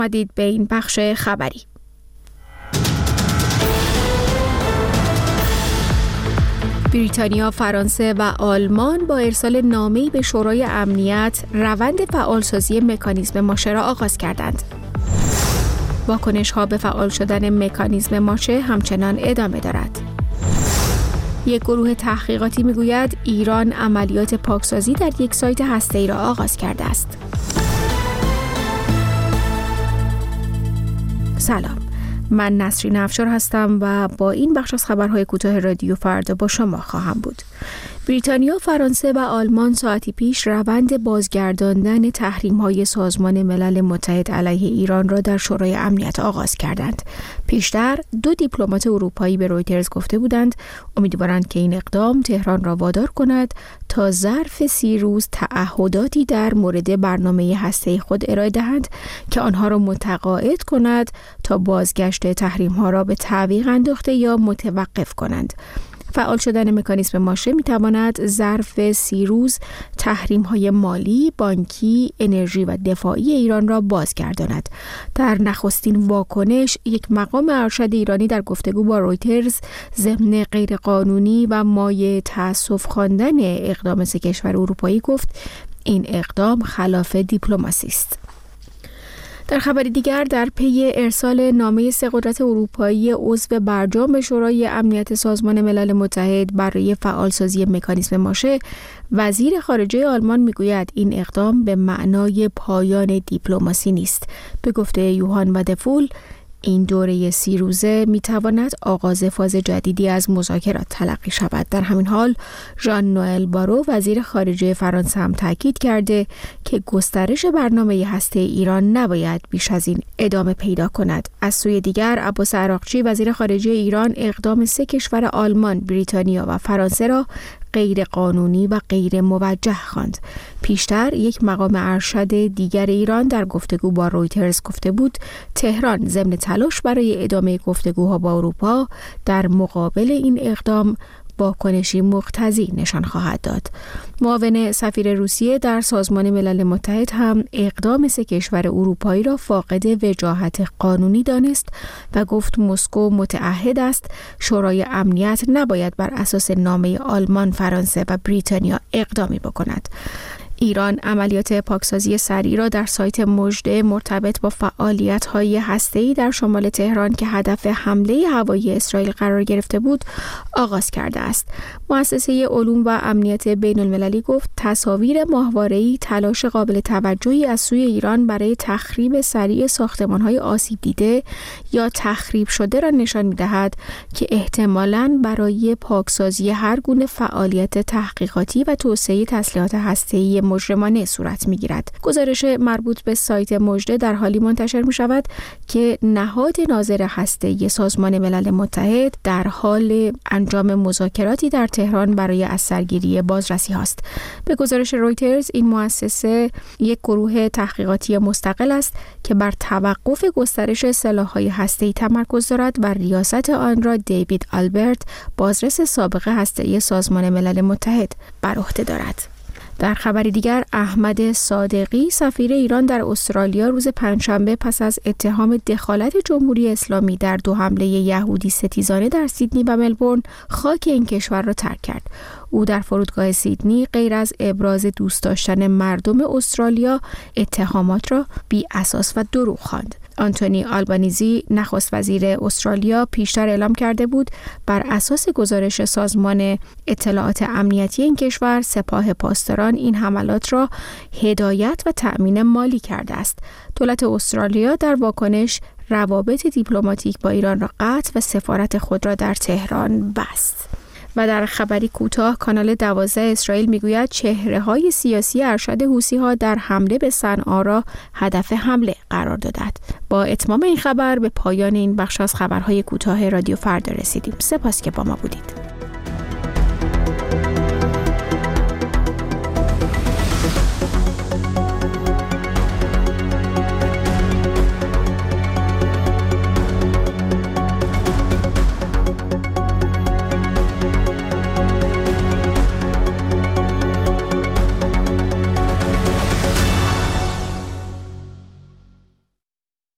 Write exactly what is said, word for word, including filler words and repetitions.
آمدید به این بخش خبری. بریتانیا، فرانسه و آلمان با ارسال نامه‌ای به شورای امنیت روند فعالسازی مکانیزم ماشه را آغاز کردند. واکنش‌ها به فعال شدن مکانیزم ماشه همچنان ادامه دارد. یک گروه تحقیقاتی میگوید ایران عملیات پاکسازی در یک سایت هسته‌ای را آغاز کرده است. سلام، من نسرین افشار هستم و با این بخش از خبرهای کوتاه رادیو فردا با شما خواهم بود. بریتانیا، فرانسه و آلمان ساعتی پیش روند بازگرداندن تحریم‌های سازمان ملل متحد علیه ایران را در شورای امنیت آغاز کردند. پیشتر دو دیپلمات اروپایی به رویترز گفته بودند امیدوارند که این اقدام تهران را وادار کند تا ظرف سی روز تعهداتی در مورد برنامه هسته‌ای خود ارائه دهند که آنها را متقاعد کند تا بازگشت تحریم‌ها را به تعویق انداخته یا متوقف کنند. فعال شدن مکانیزم ماشه می تواند ظرف سی روز تحریم‌های مالی، بانکی، انرژی و دفاعی ایران را بازگرداند. در نخستین واکنش، یک مقام ارشد ایرانی در گفتگو با رویترز ضمن غیرقانونی و مایه تأسف خواندن اقدام سه کشور اروپایی گفت این اقدام خلاف دیپلماسی است. در خبر دیگر، در پی ارسال نامه سه قدرت اروپایی عضو برجام به شورای امنیت سازمان ملل متحد برای فعالسازی مکانیزم ماشه، وزیر خارجه آلمان میگوید این اقدام به معنای پایان دیپلماسی نیست. به گفته یوهان ودفول، این دوره سی روزه می تواند آغاز فاز جدیدی از مذاکرات تلقی شود. در همین حال ژان نوئل بارو، وزیر خارجه فرانسه، هم تاکید کرده که گسترش برنامه هسته ایران نباید بیش از این ادامه پیدا کند. از سوی دیگر، عباس عراقچی، وزیر خارجه ایران، اقدام سه کشور آلمان، بریتانیا و فرانسه را غیر قانونی و غیر موجه خواند. پیشتر یک مقام ارشد دیگر ایران در گفتگو با رویترز گفته بود تهران ضمن تلاش برای ادامه گفتگوها با اروپا در مقابل این اقدام واکنشی مقتضی نشان خواهد داد. معاون سفیر روسیه در سازمان ملل متحد هم اقدام سه کشور اروپایی را فاقد وجاهت قانونی دانست و گفت مسکو متعهد است شورای امنیت نباید بر اساس نامه آلمان، فرانسه و بریتانیا اقدامی بکند. ایران عملیات پاکسازی سریع را در سایت مژده مرتبط با فعالیت‌های هسته‌ای در شمال تهران که هدف حمله هوایی اسرائیل قرار گرفته بود آغاز کرده است. مؤسسه علوم و امنیت بین‌المللی گفت تصاویر ماهواره‌ای تلاش قابل توجهی از سوی ایران برای تخریب سریع ساختمان‌های آسیب دیده یا تخریب شده را نشان می‌دهد که احتمالاً برای پاکسازی هر گونه فعالیت تحقیقاتی و توسعه تسلیحات هسته‌ای مجرمانه صورت می‌گیرد. گزارش مربوط به سایت مژده در حالی منتشر می‌شود که نهاد ناظر هسته‌ای سازمان ملل متحد در حال انجام مذاکراتی در تهران برای از سرگیری بازرسی است. به گزارش رویترز، این مؤسسه یک گروه تحقیقاتی مستقل است که بر توقف گسترش سلاح‌های هسته‌ای تمرکز دارد و ریاست آن را دیوید آلبرت، بازرس سابق هسته‌ای سازمان ملل متحد، بر عهده دارد. در خبر دیگر، احمد صادقی، سفیر ایران در استرالیا، روز پنجشنبه پس از اتهام دخالت جمهوری اسلامی در دو حمله یهودی ستیزانه در سیدنی و ملبورن، خاک این کشور را ترک کرد. او در فرودگاه سیدنی غیر از ابراز دوست داشتن مردم استرالیا، اتهامات را بی اساس و دروغ خواند. آنتونی آلبانیزی، نخست وزیر استرالیا، پیشتر اعلام کرده بود بر اساس گزارش سازمان اطلاعات امنیتی این کشور، سپاه پاسداران این حملات را هدایت و تأمین مالی کرده است. دولت استرالیا در واکنش روابط دیپلماتیک با ایران را قطع و سفارت خود را در تهران بست. و در خبری کوتاه، کانال دوازده اسرائیل میگوید چهره‌های سیاسی ارشد حوثی‌ها در حمله به صنعا را هدف حمله قرار دادند. با اتمام این خبر به پایان این بخش از خبرهای کوتاه رادیو فردا رسیدیم. سپاس که با ما بودید.